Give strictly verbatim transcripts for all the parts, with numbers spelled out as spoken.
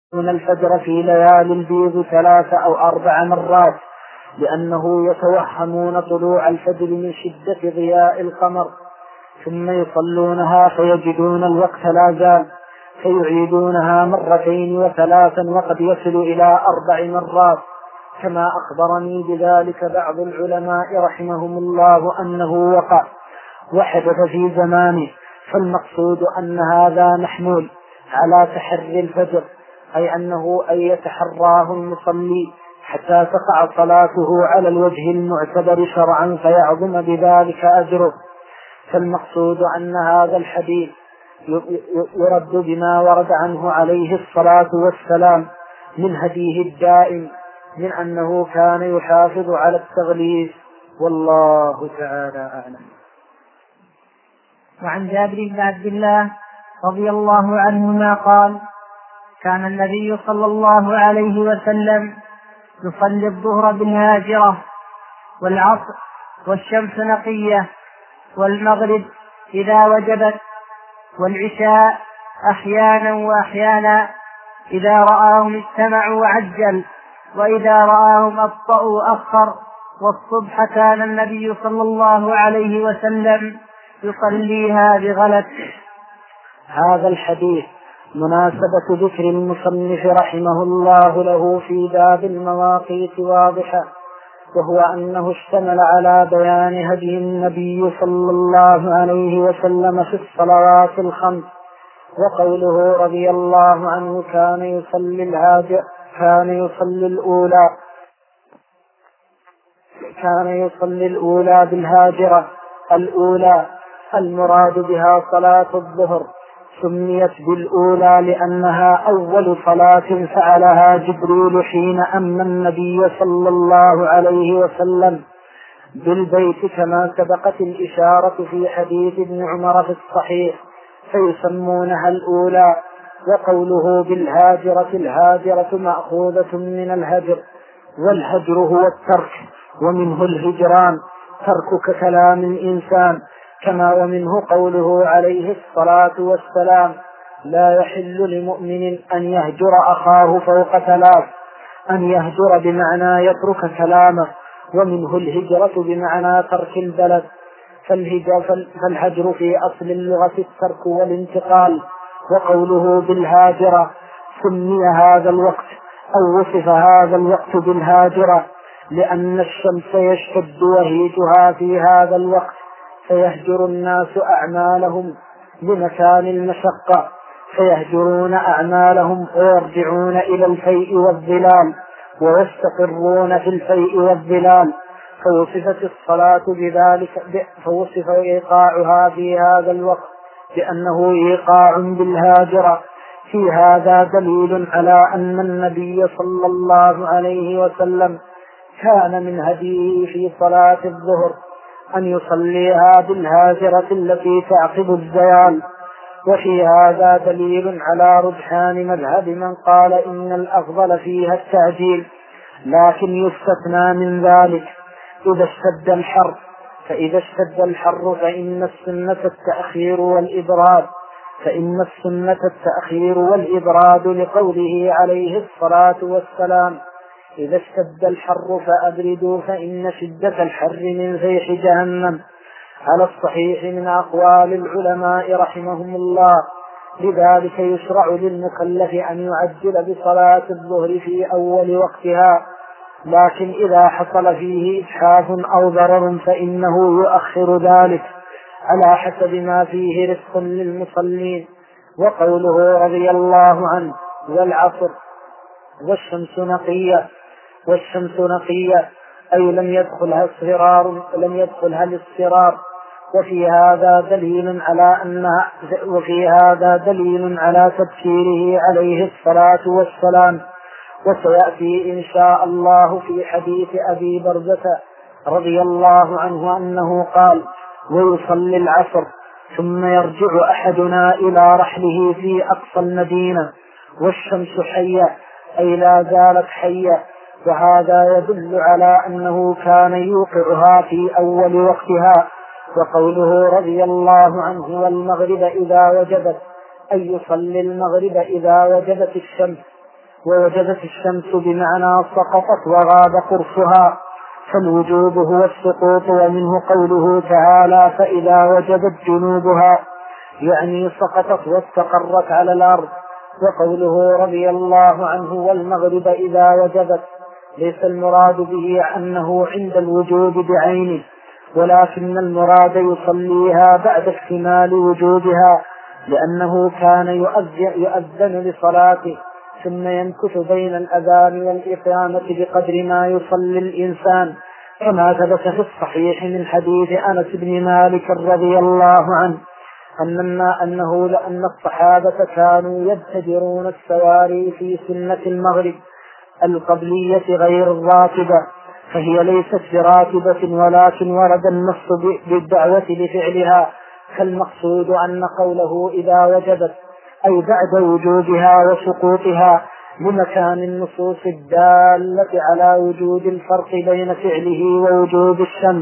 من الفجر في ليالي البيض ثلاث أو أربع مرات، لأنه يتوهمون طلوع الفجر من شدة ضياء القمر، ثم يصلونها فيجدون الوقت لا زال، فيعيدونها مرتين وثلاثا وقد يصل إلى أربع مرات، كما أخبرني بذلك بعض العلماء رحمهم الله أنه وقع وحدث في زمانه. فالمقصود أن هذا محمول على تحري الفجر، أي أنه أن يتحراه المصلي حتى تقع صلاته على الوجه المعتبر شرعا فيعظم بذلك أجره. فالمقصود أن هذا الحديث يرد بما ورد عنه عليه الصلاة والسلام من هديه الدائم من أنه كان يحافظ على التغليظ، والله تعالى أعلم. وعن جابر بن عبد الله رضي الله عنهما قال: كان النبي صلى الله عليه وسلم يصلي الظهر بالهاجرة، والعصر والشمس نقية، والمغرب إذا وجبت، والعشاء أحيانا وأحيانا، إذا رآهم اجتمعوا عجل، وإذا رآهم أبطأوا أخر، والصبح كان النبي صلى الله عليه وسلم يصليها بغلس. هذا الحديث مناسبة ذكر المصنف رحمه الله له في باب المواقيت واضحة، وهو أنه اشتمل على بيان هدي النبي صلى الله عليه وسلم في الصلوات الخمس، وقوله رضي الله عنه كان يصلي الهاجر كان يصلي الأولى كان يصلي الأولى بالهاجرة. الأولى المراد بها صلاة الظهر، سميت بالأولى لأنها أول صلاة فعلها جبريل حين أمن النبي صلى الله عليه وسلم بالبيت، كما سبقت الإشارة في حديث ابن عمر في الصحيح، فيسمونها الأولى. وقوله بالهاجرة، الهاجرة مأخوذة من الهجر، والهجر هو الترك، ومنه الهجران تركك كلام الإنسان، كما ومنه قوله عليه الصلاة والسلام: لا يحل لمؤمن أن يهجر أخاه فوق ثلاث. أن يهجر بمعنى يترك كلامه، ومنه الهجرة بمعنى ترك البلد. فالهجر في أصل اللغة الترك والانتقال. وقوله بالهاجرة سمي هذا الوقت أو وصف هذا الوقت بالهاجرة لأن الشمس يشتد وهيجها في هذا الوقت، فيهجر الناس أعمالهم لمكان المشقة، فيهجرون أعمالهم ويرجعون إلى الفيء والظلال ويستقرون في الفيء والظلال. فوصفت الصلاة بذلك، فوصف إيقاعها في هذا الوقت بأنه إيقاع بالهاجرة. في هذا دليل على أن النبي صلى الله عليه وسلم كان من هديه في صلاة الظهر أن يصليها بالهاجرة التي تعقب الزيال. وفي هذا دليل على رجحان مذهب من قال إن الأفضل فيها التعجيل، لكن يستثنى من ذلك إذا اشتد الحر، فإذا اشتد الحر فإن السنة التأخير والإبراد فإن السنة التأخير والإبراد لقوله عليه الصلاة والسلام: إذا اشتد الحر فأبردوا فإن شدة الحر من فيح جهنم، على الصحيح من أقوال العلماء رحمهم الله. لذلك يشرع للمكلف أن يعجل بصلاة الظهر في أول وقتها، لكن إذا حصل فيه إجحاف أو ضرر فإنه يؤخر ذلك على حسب ما فيه رزق للمصلين. وقوله رضي الله عنه: والعصر والشمس نقية، والشمس نقية أي لم يدخلها اصفرار لم يدخلها الاصفرار. وفي هذا دليل على أنها وفي هذا دليل على تبشيره عليه الصلاة والسلام. وسيأتي إن شاء الله في حديث أبي برزة رضي الله عنه أنه قال: ويصلي العصر ثم يرجع أحدنا إلى رحله في أقصى المدينة والشمس حية أي لا زالت حية. وهذا يدل على أنه كان يوقعها في أول وقتها. وقوله رضي الله عنه: والمغرب إذا وجبت أي يصلي المغرب إذا وجبت الشمس، ووجبت الشمس بمعنى سقطت وغاب قرصها، فالوجوب هو السقوط، ومنه قوله تعالى فإذا وجبت جنوبها، يعني سقطت واستقرت على الأرض. وقوله رضي الله عنه والمغرب إذا وجبت، ليس المراد به أنه عند الوجوب بعينه، ولكن المراد يصليها بعد اكتمال وجوبها، لأنه كان يؤذن لصلاته ثم يمكث بين الأذان والإقامة بقدر ما يصلي الإنسان، كما ثبت في الصحيح من حديث أنس بن مالك رضي الله عنه أنما أنه لأن الصحابة كانوا يبتدرون السواري في سنة المغرب القبلية غير الراتبة، فهي ليست براتبة، ولكن ورد النص بالدعوة لفعلها، فالمقصود أن قوله إذا وجبت أي بعد وجوبها وسقوطها، لمكان النصوص الدالة على وجود الفرق بين فعله ووجوب الشمس.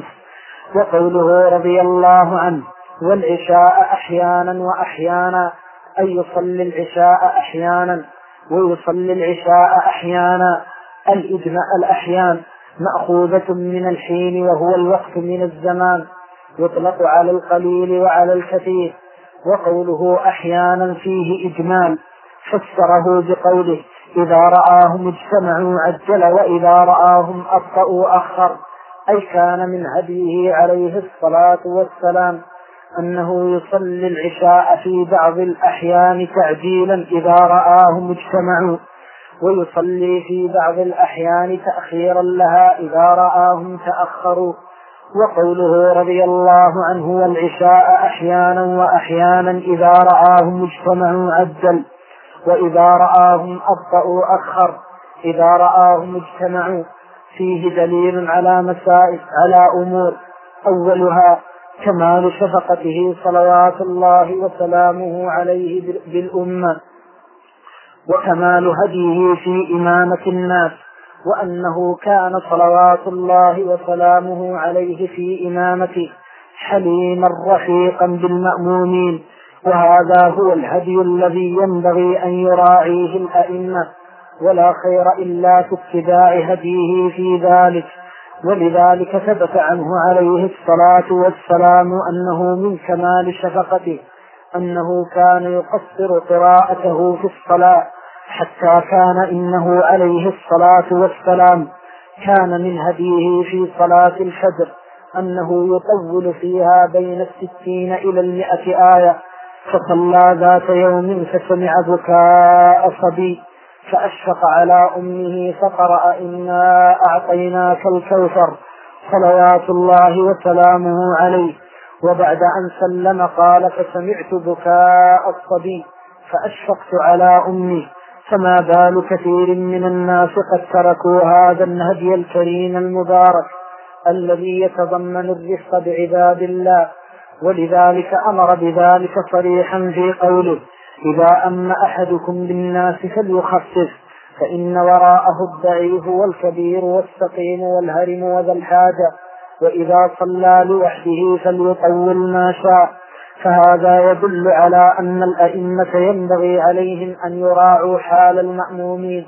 وقوله رضي الله عنه والعشاء أحيانا وأحيانا، أي يصلي العشاء أحيانا ويصلي العشاء أحيانا. الإجماع الأحيان مأخوذة من الحين وهو الوقت من الزمان، يطلق على القليل وعلى الكثير. وقوله أحيانا فيه إجمال، فسره بقوله إذا رآهم اجتمعوا عجل وإذا رآهم أبطأوا أخر، أي كان من هديه عليه الصلاة والسلام أنه يصلي العشاء في بعض الأحيان تعجيلا إذا رآهم اجتمعوا، ويصلي في بعض الأحيان تأخيرا لها إذا رآهم تأخروا. وقوله رضي الله عنه والعشاء أحيانا وأحيانا إذا رآهم اجتمعوا عجل وإذا رآهم أبطأوا أخر، إذا رآهم اجتمعوا فيه دليل على مسائل على أمور، أولها كمال شفقته صلوات الله وسلامه عليه بالأمة، وكمال هديه في إمامة الناس، وأنه كان صلوات الله وسلامه عليه في إمامته حليما رفيقا بالمأمومين، وهذا هو الهدي الذي ينبغي أن يراعيه الأئمة، ولا خير إلا في اتباع هديه في ذلك. ولذلك ثبت عنه عليه الصلاة والسلام أنه من كمال شفقته أنه كان يقصر قراءته في الصلاة، حتى كان إنه عليه الصلاة والسلام كان من هديه في صلاة الفجر أنه يطول فيها بين الستين إلى المئة آية. فصلى ذات يوم فسمع بكاء صبي فأشفق على أمه فقرأ إنا أعطيناك الكوثر صلوات الله وسلامه عليه، وبعد أن سلم قال فسمعت بكاء الصبي فأشفقت على أمي. فما بال كثير من الناس قد تركوا هذا الهدي الكريم المبارك الذي يتضمن الرفق بعباد الله، ولذلك أمر بذلك صريحا في قوله إذا أما أحدكم بالناس فليخفف، فإن وراءه الضعيف والكبير والسقيم والهرم وذا الحاجة، وإذا صلى لوحده فليطول ما شاء. فهذا يدل على أن الأئمة ينبغي عليهم أن يراعوا حال المأمومين.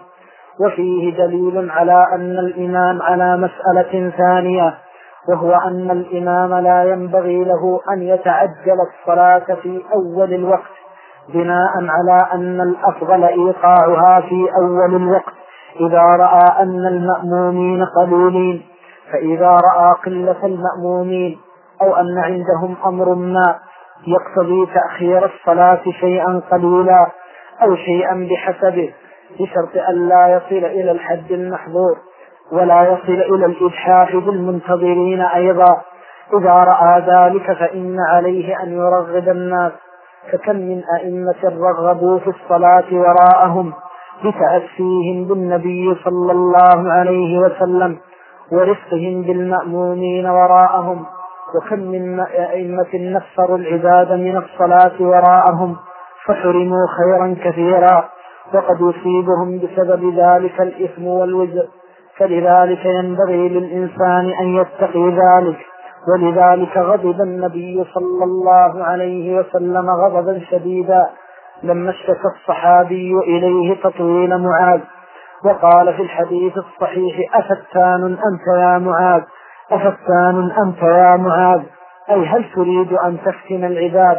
وفيه دليل على أن الإمام على مسألة ثانية، وهو أن الإمام لا ينبغي له أن يتعجل الصلاة في أول الوقت، بناء على أن الأفضل إيقاعها في أول الوقت إذا رأى أن المأمومين قليلين. فإذا رأى قلة المأمومين أو أن عندهم أمر ما يقتضي تأخير الصلاة شيئا قليلا أو شيئا بحسبه، بشرط أن لا يصل إلى الحد المحظور ولا يصل إلى الإجحاف بالمنتظرين أيضا، إذا رأى ذلك فإن عليه أن يرغب الناس، فكم من أئمة رغبوا في الصلاة وراءهم بتأسيهم بالنبي صلى الله عليه وسلم ورفقهم بالمأمومين وراءهم، وكم من أئمة نفسروا العباد من الصلاة وراءهم فحرموا خيرا كثيرا، وقد يصيبهم بسبب ذلك الإثم والوزر. فلذلك ينبغي للإنسان أن يتقي ذلك. ولذلك غضب النبي صلى الله عليه وسلم غضبا شديدا لما اشتكى الصحابي إليه تطويل معاذ، وقال في الحديث الصحيح: أفتان أنت يا معاذ أفتان أنت يا معاذ، أي هل تريد أن تفتن العباد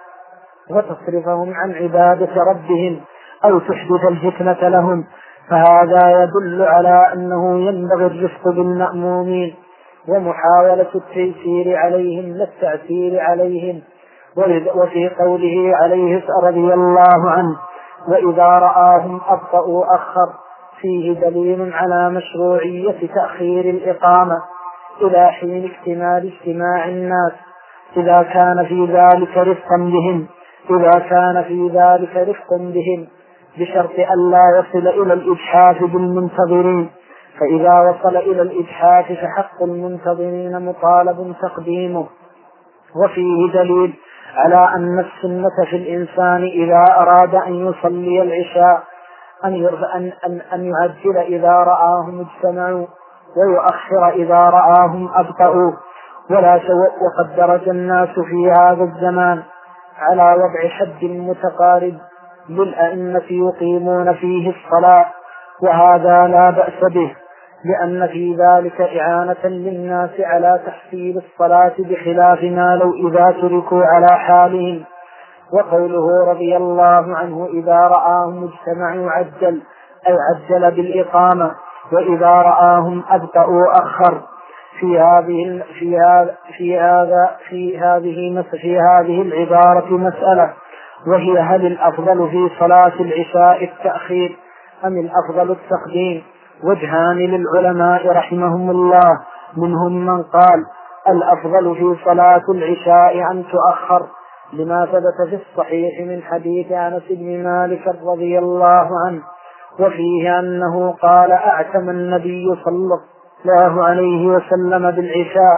وتصرفهم عن عبادة ربهم أو تحدث الفتنة لهم؟ فهذا يدل على أنه ينبغي الرفق بالمأمومين ومحاولة التيسير عليهم لا التأثير عليهم. وفي قوله عليه رضي الله عنه: وإذا رآهم أبطأوا أخر، فيه دليل على مشروعية تأخير الإقامة إلى حين اكتمال اجتماع الناس إذا كان في ذلك رفقا بهم إذا كان في ذلك رفق بهم بشرط أن لا يصل إلى الإجحاف بالمنتظرين، فإذا وصل إلى الإجحاف فحق المنتظرين مطالب تقديمه. وفيه دليل على أن السنة في الإنسان إذا أراد أن يصلي العشاء أن, أن, أن, أن يعجل إذا رآهم اجتمعوا ويؤخر إذا رآهم أبطأوا. ولا وقد درج الناس في هذا الزمان على وضع حد متقارب للأئمة يقيمون فيه الصلاة، وهذا لا بأس به، لأن في ذلك إعانة للناس على تحصيل الصلاة بخلاف ما لو إذا تركوا على حالهم. وقوله رضي الله عنه: إذا رآهم اجتمعوا عجل، أي عجل بالإقامة، وإذا رآهم أبطأوا أخر. في هذه في هذا في هذا في هذه في هذه العبارة مسألة، وهي: هل الأفضل في صلاة العشاء التأخير أم الأفضل التقديم؟ وجهان للعلماء رحمهم الله، منهم من قال الأفضل في صلاة العشاء أن تؤخر، لما ثبت في الصحيح من حديث أنس بن مالك رضي الله عنه، وفيه أنه قال: أعتم النبي صلى الله عليه وسلم بالعشاء،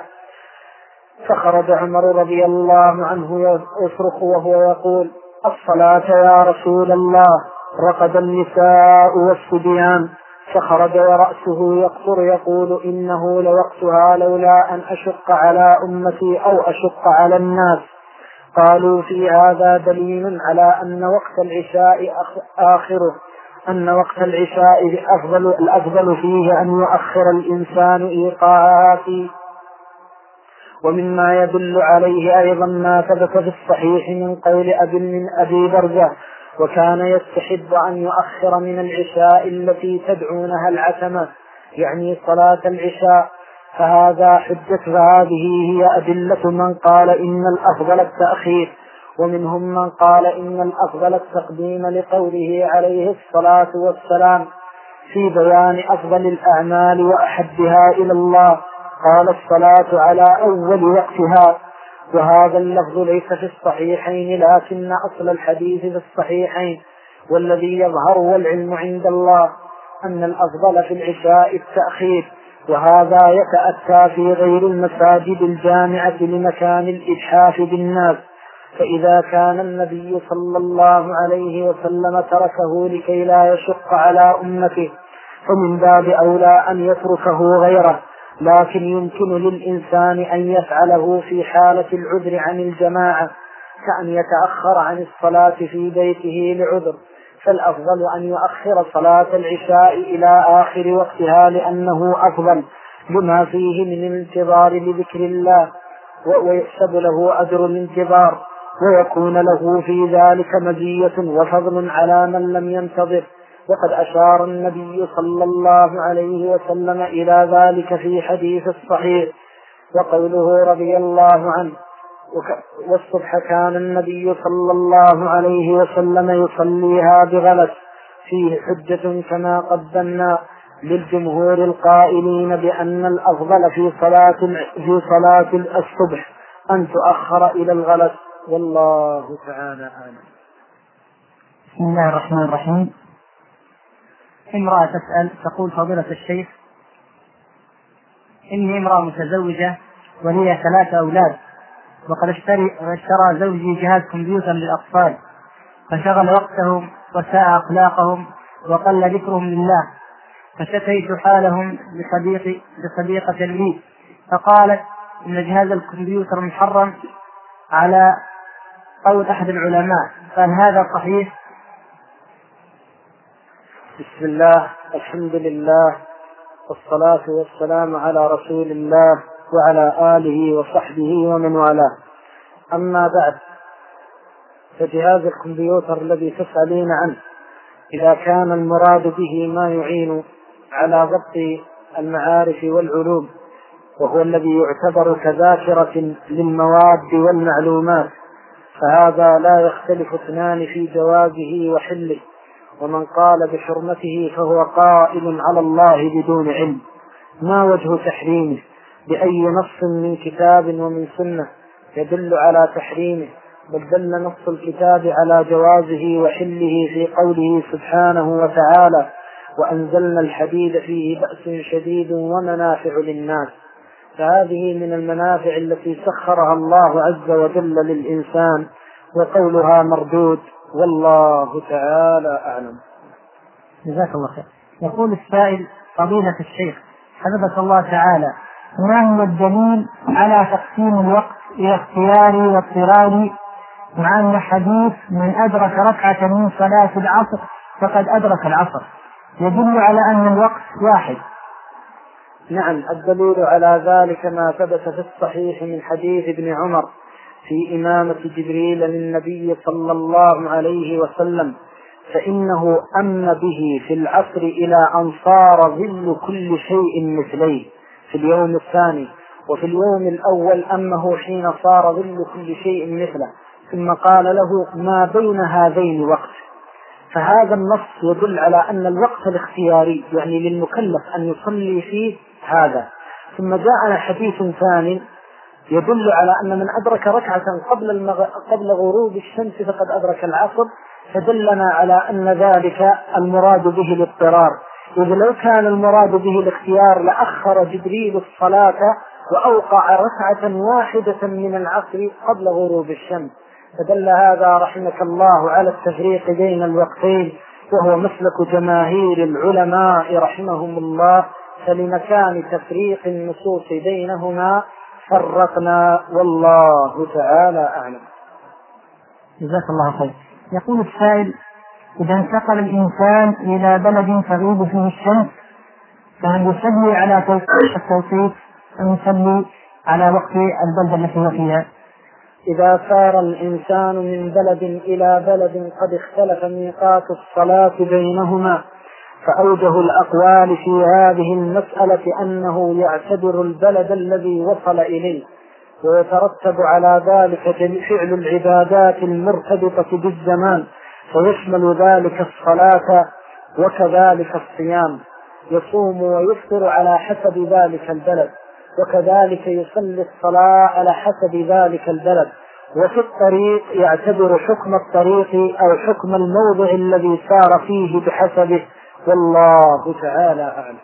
فخرج عمر رضي الله عنه يصرخ وهو يقول: الصلاة يا رسول الله، رقد النساء والصبيان، فخرج ورأسه يقطر يقول: إنه لوقتها لولا أن أشق على أمتي أو أشق على الناس. قالوا في هذا دليل على أن وقت العشاء آخره أن وقت العشاء أفضل الأفضل فيه أن يؤخر الإنسان إيقاعها فيه. ومما يدل عليه أيضا ما ثبت في الصحيح من قول أبي من أبي برزة: وكان يستحب أن يؤخر من العشاء التي تدعونها العتمة، يعني صلاة العشاء. فهذا حجة فهذه هي أدلة من قال إن الأفضل التأخير، ومنهم من قال إن الأفضل التقديم لقوله عليه الصلاة والسلام في بيان أفضل الأعمال وأحبها إلى الله: قال: الصلاة على أول وقتها. وهذا اللفظ ليس في الصحيحين، لكن أصل الحديث في الصحيحين، والذي يظهر والعلم عند الله أن الأفضل في العشاء التأخير، وهذا يتأتى في غير المساجد الجامعة لمكان الإجحاف بالناس. فإذا كان النبي صلى الله عليه وسلم تركه لكي لا يشق على أمته، فمن باب أولى أن يتركه غيره، لكن يمكن للإنسان أن يفعله في حالة العذر عن الجماعة، كأن يتأخر عن الصلاة في بيته لعذر، فالأفضل أن يؤخر صلاة العشاء إلى آخر وقتها، لأنه أفضل لما فيه من الانتظار لذكر الله، ويحسب له أجر الانتظار، ويكون له في ذلك مزية وفضل على من لم ينتظر. وقد أشار النبي صلى الله عليه وسلم إلى ذلك في حديث الصحيح. وقوله رضي الله عنه: والصبح كان النبي صلى الله عليه وسلم يصليها بغلس، فيه حجة كما قدمنا للجمهور القائلين بأن الأفضل في صلاة في صلاة الصبح أن تؤخر إلى الغلس، والله تعالى أعلم. بسم الله الرحمن الرحيم. امرأة تسأل تقول: فضيلة الشيخ، إني امرأة متزوجة ولي ثلاثة أولاد، وقد اشتري اشترى زوجي جهاز كمبيوتر للأطفال، فشغل وقتهم وساء أخلاقهم وقل ذكرهم لله، فشكيت حالهم لصديقي لصديقة لي، فقالت إن جهاز الكمبيوتر محرم على قول أحد العلماء، فهل هذا صحيح؟ بسم الله، الحمد لله، والصلاة والسلام على رسول الله وعلى آله وصحبه ومن والاه. أما بعد، فجهاز الكمبيوتر الذي تسألين عنه إذا كان المراد به ما يعين على ضبط المعارف والعلوم، وهو الذي يعتبر كذاكرة للمواد والمعلومات، فهذا لا يختلف اثنان في جوازه وحله، ومن قال بحرمته فهو قائل على الله بدون علم. ما وجه تحريمه؟ بأي نص من كتاب ومن سنة يدل على تحريمه؟ بل دل نص الكتاب على جوازه وحله في قوله سبحانه وتعالى: وأنزلنا الحديد فيه بأس شديد ومنافع للناس. فهذه من المنافع التي سخرها الله عز وجل للإنسان، وقولها مردود، والله تعالى أعلم. جزاك الله خير. يقول السائل: فضيلة الشيخ حفظك الله تعالى، ما هو الدليل على تقسيم الوقت إلى اختياري واضطراري، مع أن حديث من أدرك ركعة من صلاة العصر فقد أدرك العصر يدل على أن الوقت واحد؟ نعم، الدليل على ذلك ما ثبت في الصحيح من حديث ابن عمر في إمامة جبريل للنبي صلى الله عليه وسلم، فإنه أم به في العصر إلى أن صار ظل كل شيء مثليه في اليوم الثاني، وفي اليوم الأول أمه حين صار ظل كل شيء مثله، ثم قال له: ما بين هذين وقت. فهذا النص يدل على أن الوقت الاختياري، يعني للمكلف أن يصلي فيه هذا. ثم جاءنا حديث ثاني يدل على أن من أدرك ركعة قبل, المغ... قبل غروب الشمس فقد أدرك العصر، فدلنا على أن ذلك المراد به الاضطرار. إذ لو كان المراد به الاختيار لأخر جبريل الصلاة وأوقع ركعة واحدة من العصر قبل غروب الشمس، فدل هذا رحمك الله على التفريق بين الوقتين، وهو مسلك جماهير العلماء رحمهم الله، فلمكان تفريق النصوص بينهما فرقنا، والله تعالى أعلم. جزاك الله خير. يقول السائل: إذا انتقل الإنسان إلى بلد تغيب فيه الشمس فهل يصلي على التوقيت أم يصلي على وقت البلدة التي هو فيها؟ إذا سار الإنسان من بلد إلى بلد قد اختلف ميقات الصلاة بينهما، فأوجه الأقوال في هذه المسألة أنه يعتبر البلد الذي وصل إليه، ويترتب على ذلك فعل العبادات المرتبطة بالزمان، فيشمل ذلك الصلاة وكذلك الصيام، يصوم ويفطر على حسب ذلك البلد، وكذلك يصلي الصلاة على حسب ذلك البلد. وفي الطريق يعتبر حكم الطريق أو حكم الموضع الذي سار فيه بحسبه، والله تعالى أعلم.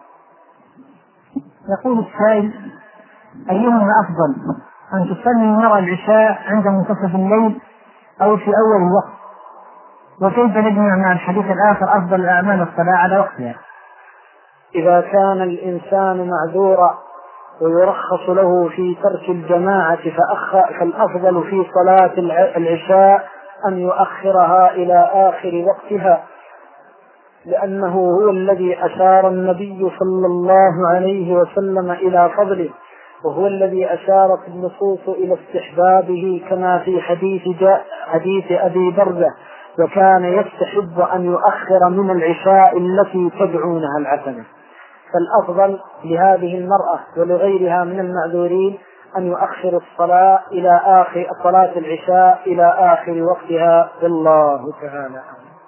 يقول السائل: أيهما أفضل، أن تصلي المرأة العشاء عند منتصف الليل أو في أول الوقت؟ وكيف نجمع مع الحديث الآخر أفضل الأعمال الصلاة على وقتها؟ إذا كان الإنسان معذورا ويرخص له في ترك الجماعة فالأفضل في صلاة العشاء أن يؤخرها إلى آخر وقتها، لأنه هو الذي أشار النبي صلى الله عليه وسلم إلى فضله، وهو الذي أشارت النصوص إلى استحبابه، كما في حديث جاء حديث أبي برزة: وكان يستحب أن يؤخر من العشاء التي تدعونها العتمة. فالأفضل لهذه المرأة ولغيرها من المعذورين أن يؤخر الصلاة إلى آخر صلاة العشاء إلى آخر وقتها، والله تعالى.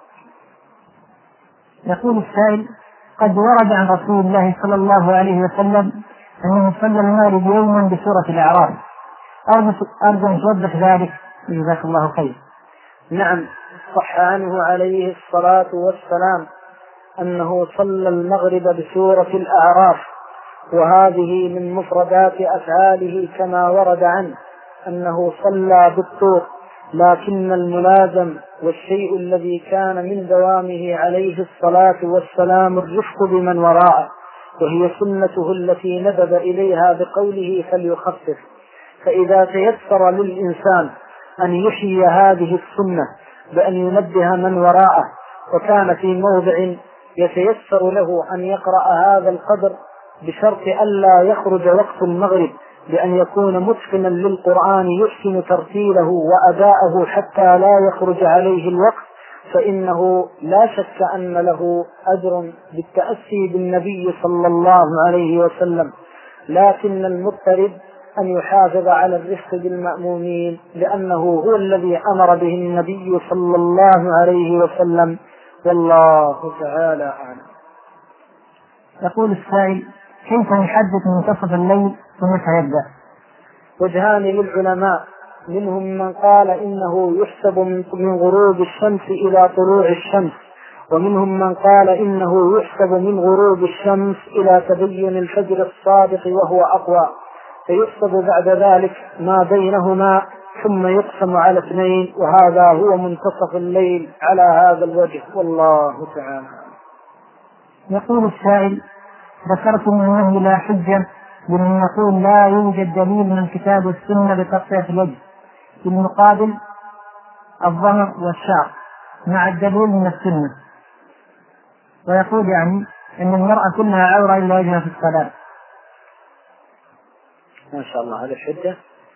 يقول السائل: قد ورد عن رسول الله صلى الله عليه وسلم أنه صلى المغرب يوما بسورة الأعراف، أرجو أن توضح ذلك، جزاك الله خير. نعم، صح عنه عليه الصلاة والسلام أنه صلى المغرب بسورة الأعراف، وهذه من مفردات أفعاله كما ورد عنه أنه صلى بالطور، لكن الملازم والشيء الذي كان من دوامه عليه الصلاة والسلام الرفق بمن وراءه، وهي سنته التي ندب إليها بقوله: فليخفف. فإذا تيسر للإنسان أن يحيي هذه السنة بأن ينبه من وراءه، وكان في موضع يتيسر له أن يقرأ هذا القدر بشرط ألا يخرج وقت المغرب، بأن يكون متقنا للقرآن يحسن ترتيله وأداءه حتى لا يخرج عليه الوقت، فإنه لا شك أن له أجر بالتأسي بالنبي صلى الله عليه وسلم. لكن المضطرب أن يحافظ على الرفق بالمأمومين، لأنه هو الذي أمر به النبي صلى الله عليه وسلم، والله تعالى أعلم. يقول السائل: كيف نحدد منتصف الليل ومتى يبدأ؟ وجهان للعلماء، منهم من قال إنه يحسب من غروب الشمس إلى طلوع الشمس، ومنهم من قال إنه يحسب من غروب الشمس إلى تبين الفجر الصادق وهو أقوى، فيحسب بعد ذلك ما بينهما ثم يقسم على اثنين، وهذا هو منتصف الليل على هذا الوجه، والله تعالى. يقول السائل: ذكرتم أنه لا حجة لمن يقول لا يوجد دليل من الكتاب والسنة لتغطية الوجه، بالمقابل الظهر والشعر مع الدليل من السنة، ويقول يعني أن المرأة كلها عورة إلا وجهها في الصلاة. ما شاء الله، هذا الحجة،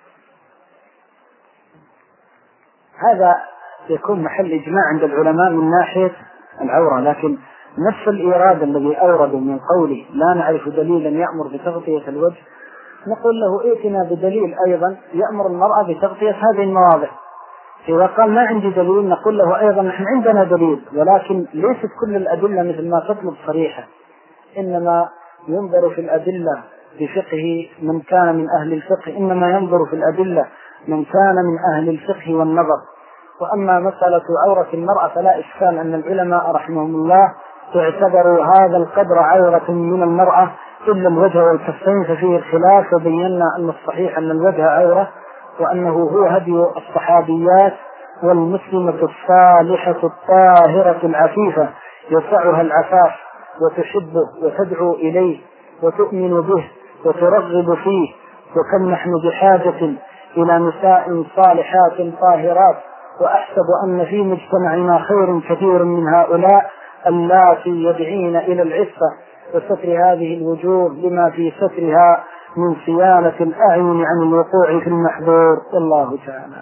هذا يكون محل إجماع عند العلماء من ناحية العورة، لكن نفس الإيراد الذي أورد من قوله لا نعرف دليلا يأمر بتغطية الوجه، نقول له ائتنا بدليل أيضا يأمر المرأة بتغطية هذه المواضع. إذا قال ما عندي دليل نقول له أيضا نحن عندنا دليل، ولكن ليست كل الأدلة مثل ما تطلب صريحة، إنما ينظر في الأدلة بفقه من كان من أهل الفقه، إنما ينظر في الأدلة من كان من أهل الفقه والنظر. وأما مسألة عورة المرأة فلا إشكال أن العلماء رحمهم الله اعتبروا هذا القدر عورة من المرأة إلا الوجه والكفين، ففيه الخلاف، وبينا أن الصحيح أن الوجه عورة، وأنه هو هدي الصحابيات والمسلمة الصالحة الطاهرة العفيفة يسعها العفاف وتحبه وتدعو إليه وتؤمن به وترغب فيه، وكم نحن بحاجة إلى نساء صالحات طاهرات، وأحسب أن في مجتمعنا خير كثير من هؤلاء اللاتي يدعين إلى العفة وستر هذه الوجوه لما في سترها من صيانة الأعين عن الوقوع في المحظور، والله تعالى.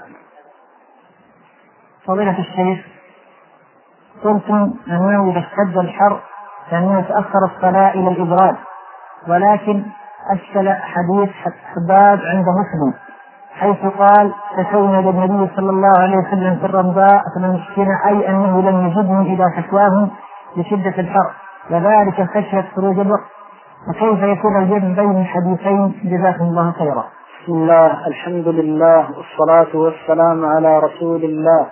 فضيلة الشيخ، قلتم أنه إذا اشتد الحر فإنه يتأخر الصلاة إلى الإبراد، ولكن أشكل حديث حباب عند مسلم حيث قال: تشونا للنبي صلى الله عليه وسلم في الرمضاء فلم يشكنا، أي أنه لم يجدهم إلى فتواهم لشدة الحر، وذلك خشية خروج الوقت، وكيف يكون الجمع بين الحديثين؟ جزاكم الله خيرا. بسم الله، الحمد لله، والصلاة والسلام على رسول الله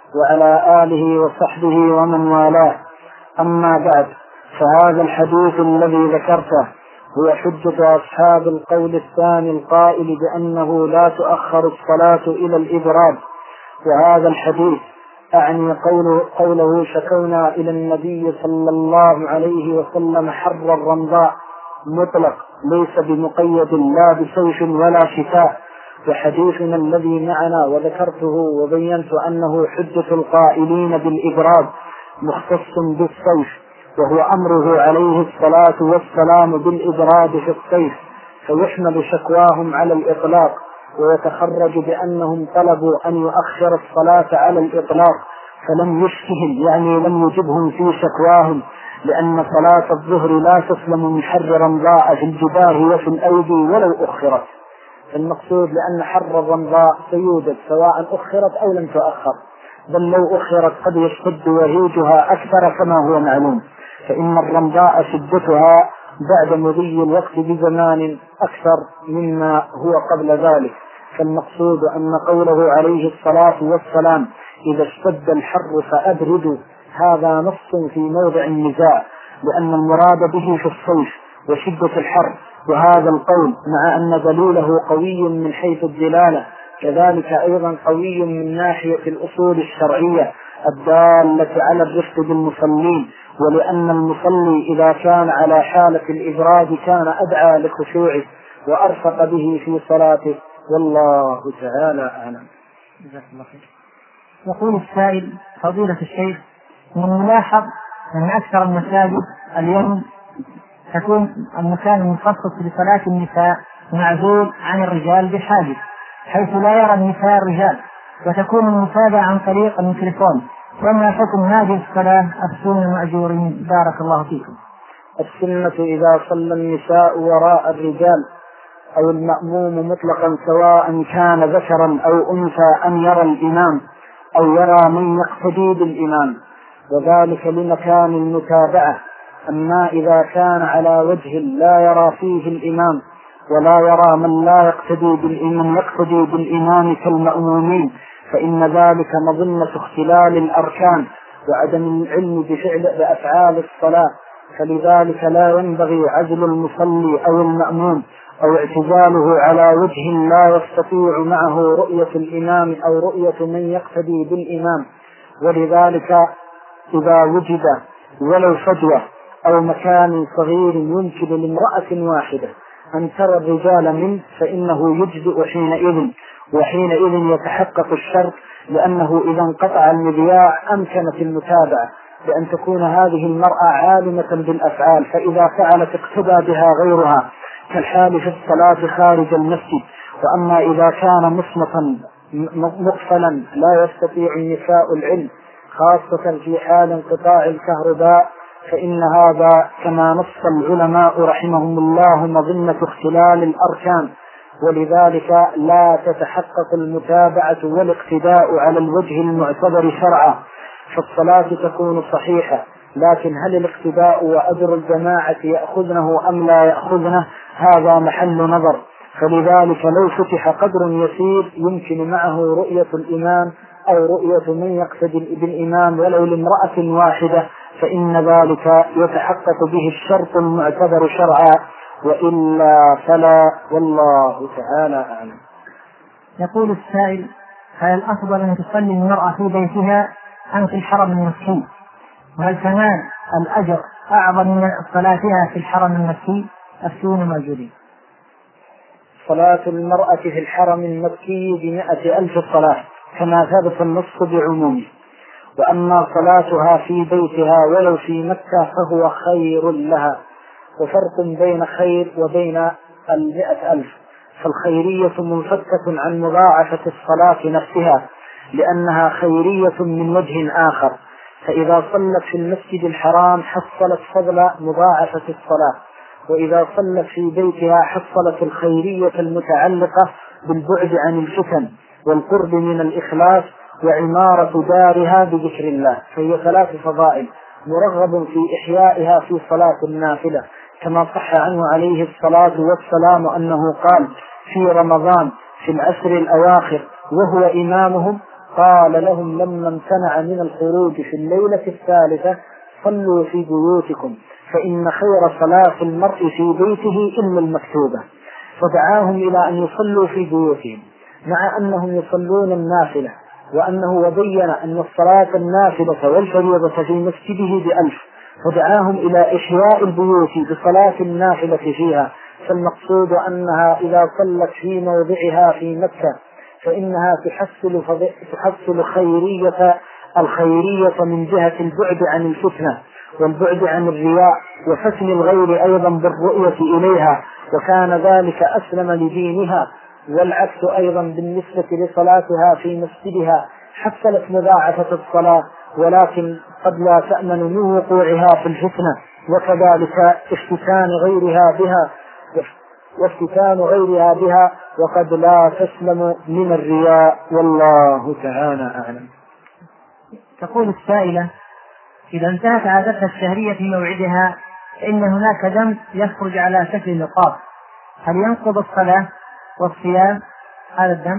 وعلى آله وصحبه ومن والاه، أما بعد، فهذا الحديث الذي ذكرته هو حجة أصحاب القول الثاني القائل بأنه لا تؤخر الصلاة إلى الإبراد. وهذا الحديث أعني قوله, قوله شكونا إلى النبي صلى الله عليه وسلم حر الرمضاء مطلق ليس بمقيد لا بسيف ولا شتاء. وحديثنا الذي معنا وذكرته وبينت أنه حجة القائلين بالإبراد مختص بالصيف، وهو أمره عليه الصلاة والسلام بالإبراد في الصيف، فيحمل شكواهم على الإطلاق، ويتخرج بأنهم طلبوا أن يؤخر الصلاة على الإطلاق فلم يشكهم، يعني لم يجبهم في شكواهم، لأن صلاة الظهر لا تسلم من حر رمضاء في الجباه وفي الأيدي ولو أخرت. المقصود لأن حر الرمضاء سيوجد سواء أخرت أو لم تؤخر، بل لو أخرت قد يشتد وهيجها أكثر كما هو معلوم، فإن الرمضاء شدتها بعد مضي الوقت بزمان أكثر مما هو قبل ذلك. فالمقصود أن قوله عليه الصلاة والسلام إذا اشتد الحر فأبردوا هذا نص في موضع النزاع، لأن المراد به في الصيف وشدة الحر، وهذا القول مع أن دليله قوي من حيث الدلالة كذلك أيضا قوي من ناحية الأصول الشرعية الدالة على الرفق بالمصلين، ولأن المصلي إذا كان على حالة الإبراد كان أدعى لخشوعه وأرفق به في صلاته، والله تعالى أعلم. يقول السائل: فضيلة الشيخ، من الملاحظ أن أكثر المساجد اليوم تكون المكان المخصص لصلاة النساء معزول عن الرجال بحاجز، حيث لا يرى النساء الرجال، وتكون المتابعة عن طريق الميكروفون. وما حكم هذه الصلاة أفتون مأجورين؟ بارك الله فيكم. السنة إذا صلى النساء وراء الرجال أو المأموم مطلقا سواء كان ذكرا أو أنثى أن يرى الإمام أو يرى من يقتدي بالإمام، وذلك لمكان المتابعة. أما إذا كان على وجه لا يرى فيه الإمام ولا يرى من لا يقتدي بالإمام يقتدي بالإمام كالمأمومين، فإن ذلك مظنة اختلال الأركان وعدم العلم بفعل بأفعال الصلاة، فلذلك لا ينبغي عزل المصلي أو المأموم أو اعتزاله على وجه لا يستطيع معه رؤية الإمام أو رؤية من يقتدي بالإمام. ولذلك إذا وجد ولو فجوة أو مكان صغير يمكن لامرأة واحدة أن ترى الرجال منه فإنه يجزئ حينئذ، وحينئذ يتحقق الشرط، لأنه إذا انقطع المذياع أمكنت المتابعة، لأن تكون هذه المرأة عالمة بالأفعال، فإذا فعلت اقتدى بها غيرها كالحال في الصلاة خارج المسجد. وأما إذا كان مصمتا مقفلا لا يستطيع النساء العلم خاصة في حال انقطاع الكهرباء، فإن هذا كما نص العلماء رحمهم الله مظنة اختلال الأركان، ولذلك لا تتحقق المتابعة والاقتداء على الوجه المعتبر شرعا، فالصلاة تكون صحيحة، لكن هل الاقتداء وأجر الجماعة يأخذنه أم لا يأخذنه هذا محل نظر. فلذلك لو فتح قدر يسير يمكن معه رؤية الإمام أو رؤية من يقتدي بالإمام ولو لامرأة واحدة، فإن ذلك يتحقق به الشرط المعتبر شرعا، وإلا فلا، والله تعالى أعلم. يقول السائل: هل الأفضل أن تصلي المرأة في بيتها أم في الحرم المكي؟ وهل كمان الأجر أعظم من صلاتها في الحرم المكي؟ أفتون ماجورين. صلاة المرأة في الحرم المكي بمئة ألف صلاة كما ثبت النص بعمومه، وأما صلاتها في بيتها ولو في مكة فهو خير لها. وفرق بين خير وبين المئة ألف، فالخيرية منفكة عن مضاعفة الصلاة نفسها لأنها خيرية من وجه آخر، فإذا صلت في المسجد الحرام حصلت فضل مضاعفة الصلاة، وإذا صلت في بيتها حصلت الخيرية المتعلقة بالبعد عن الفتن والقرب من الإخلاص وعمارة دارها بذكر الله، فهي ثلاث فضائل مرغب في إحيائها في صلاة النافلة، كما صح عنه عليه الصلاة والسلام أنه قال في رمضان في العشر الأواخر وهو إمامهم قال لهم: لما امتنع من الخروج في الليلة الثالثة صلوا في بيوتكم فإن خير صلاة المرء في بيته إلا المكتوبة، فدعاهم إلى أن يصلوا في بيوتهم مع أنهم يصلون النافلة، وأنه وبين أن الصلاة النافلة والفريضة في مسجده بألف، فدعاهم إلى إحياء البيوت بصلاة النافلة فيها. فالمقصود أنها إذا صلت في موضعها في مكة فإنها تحصل, تحصل خيرية الخيرية من جهة البعد عن الفتنة والبعد عن الرياء وحسن الغير أيضا بالرؤية إليها، وكان ذلك أسلم لدينها. والعكس أيضا بالنسبة لصلاتها في مسجدها حصلت مضاعفة الصلاة، ولكن قد لا تأمن من وقوعها في الفتنة، وكذلك افتتان غيرها بها وافتتان غيرها بها وقد لا تسلم من الرياء، والله تعالى أعلم. تقول السائلة: إذا انتهت عادتها الشهرية في موعدها فإن هناك دم يخرج على شكل نقاط، هل ينقض الصلاة والصيام هذا الدم؟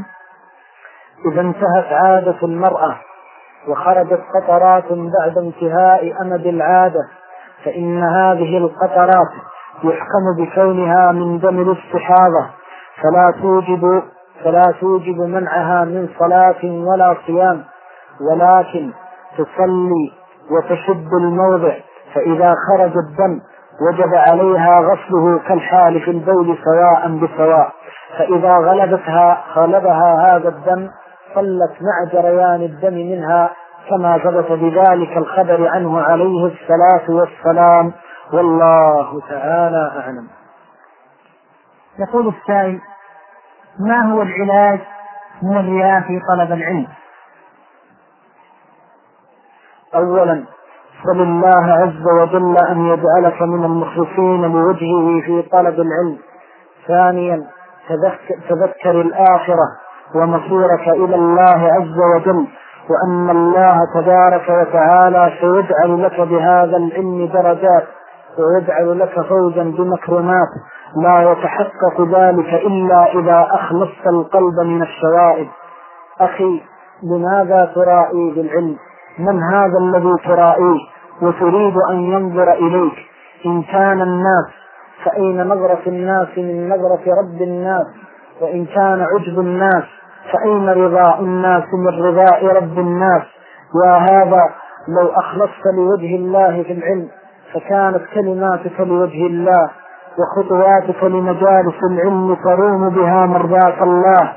إذا انتهت عادة المرأة وخرجت قطرات بعد انتهاء أمد العادة فإن هذه القطرات يحكم بكونها من دم الاستحاضة، فلا توجب فلا توجب منعها من صلاة ولا صيام، ولكن تصلي وتشد الموضع، فإذا خرج الدم وجب عليها غسله كالحال في البول سواء بسواء، فإذا غلبتها غلبها هذا الدم صلت مع جريان الدم منها كما ثبت بذلك الخبر عنه عليه الصلاة والسلام، والله تعالى أعلم. يقول السائل: ما هو العلاج من الرياء في طلب العلم؟ أولا سل الله عز وجل أن يجعلك من المخلصين لوجهه في طلب العلم. ثانيا تذكر, تذكر الآخرة ومصيرك إلى الله عز وجل، وأن الله تبارك وتعالى سيجعل لك بهذا العلم درجات، ويجعل لك فوزا بمكرمات لا يتحقق ذلك إلا إذا أخلصت القلب من الشوائب. أخي، لماذا ترائي بالعلم؟ من هذا الذي ترائيه وتريد أن ينظر إليك؟ إن كان الناس فأين نظرة الناس من نظرة رب الناس؟ وإن كان عجب الناس فأين رضاء الناس من رضاء رب الناس؟ وهذا لو أخلصت لوجه الله في العلم فكانت كلماتك لوجه الله، وخطواتك لمجالس العلم تروم بها مرضاة الله،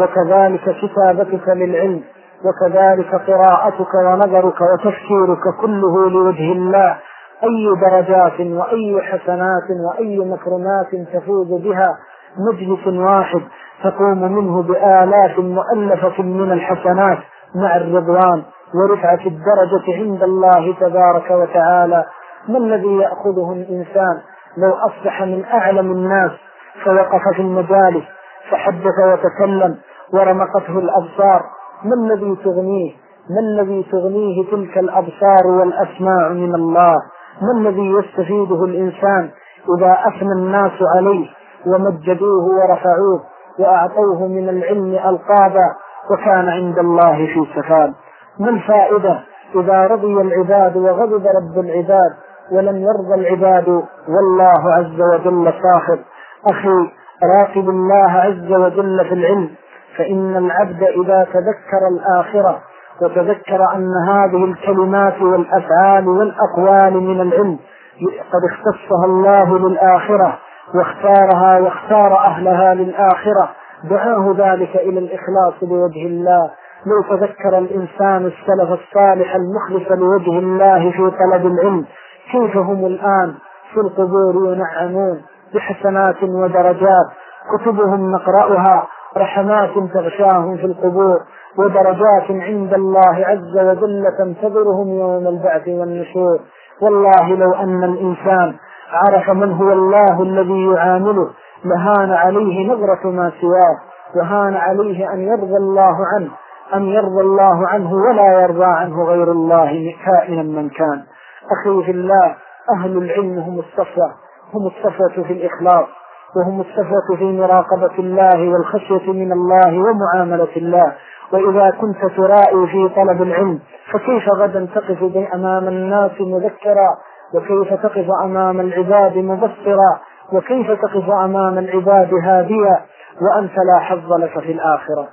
وكذلك كتابتك للعلم، وكذلك قراءتك ونظرك وتفكيرك كله لوجه الله. أي درجات وأي حسنات وأي مكرمات تفوز بها مجلس واحد تقوم منه بآلاف مؤلفة من الحسنات مع الرضوان ورفعة الدرجة عند الله تبارك وتعالى. ما الذي يأخذه الإنسان لو أصبح من أعلم الناس فوقف في المجالس فحدث وتكلم ورمقته الأبصار؟ ما الذي تغنيه؟ ما الذي تغنيه تلك الأبصار والأسماع من الله؟ ما الذي يستفيده الإنسان إذا أثنى الناس عليه ومجدوه ورفعوه وأعطوه من العلم ألقابا وكان عند الله في سفال؟ ما الفائدة إذا رضي العباد وغضب رب العباد ولم يرضى العباد والله عز وجل ساخط؟ أخي، راقب الله عز وجل في العلم، فإن العبد إذا تذكر الآخرة وتذكر أن هذه الكلمات والأفعال والأقوال من العلم قد اختصها الله للآخرة واختارها واختار أهلها للآخرة، دعاه ذلك إلى الإخلاص لوجه الله. لو تذكر الإنسان السلف الصالح المخلص لوجه الله في طلب العلم كيف هم الآن في القبور ينعمون بحسنات ودرجات، كتبهم نقرأها رحمات تغشاهم في القبور ودرجات عند الله عز وجل تنتظرهم يوم البعث والنشور. والله لو أن الإنسان عرف من هو الله الذي يعامله لهان عليه نظرة ما سواه، وهان عليه أن يرضى الله عنه أن يرضى الله عنه ولا يرضى عنه غير الله كائنا من كان. أخي في الله، أهل العلم هم الصفوة، هم الصفوة في الإخلاص، وهم الصفوة في مراقبة الله والخشية من الله ومعاملة الله. وإذا كنت ترائي في طلب العلم فكيف غدا تقف أمام الناس مذكرا، وكيف تقف أمام العباد مبصرا، وكيف تقف أمام العباد هاديا وأنت لا حظ لك في الآخرة؟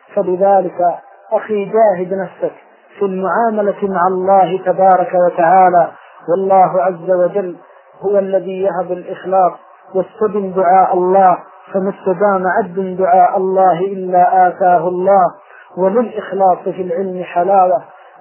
فلذلك أخي جاهد نفسك في المعاملة مع الله تبارك وتعالى، والله عز وجل هو الذي يهب الإخلاص. واستدم دعاء الله، فما استدام عبد دعاء الله إلا آتاه الله. وللإخلاص في العلم حلاوة،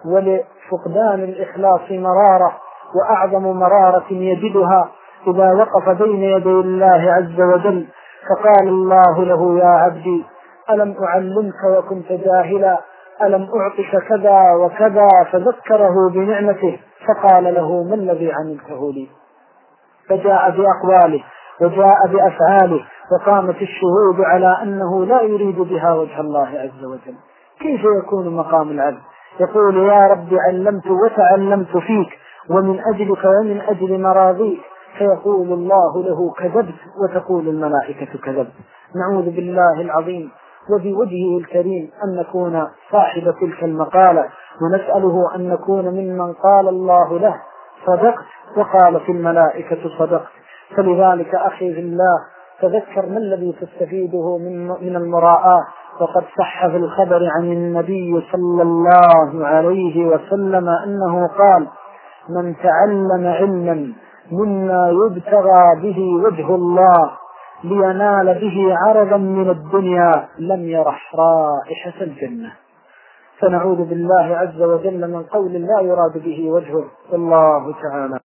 ولفقدان الإخلاص مرارة، وأعظم مرارة يجدها إذا وقف بين يدي الله عز وجل فقال الله له: يا عبدي ألم أعلمك وكنت جاهلا؟ ألم أعطك كذا وكذا؟ فذكره بنعمته فقال له: ما الذي عملته لي؟ فجاء بأقواله وجاء بأفعاله وقامت الشهود على أنه لا يريد بها وجه الله عز وجل. كيف يكون مقام العبد يقول: يا رب علمت وتعلمت فيك ومن أجلك ومن أجل مراضيك، فيقول الله له: كذبت، وتقول الملائكة: كذبت. نعوذ بالله العظيم وبوجهه الكريم أن نكون صاحب تلك المقالة، ونسأله أن نكون ممن قال الله له: صدقت، وقالت الملائكة: صدقت. فلذلك أخي في الله، تذكر ما الذي تستفيده من من المراءة. وقد صح في الخبر عن النبي صلى الله عليه وسلم أنه قال: من تعلم علما مما يبتغى به وجه الله لينال به عرضا من الدنيا لم يرح رائحة الجنة. فنعوذ بالله عز وجل من قول لا يراد به وجهه. والله تعالى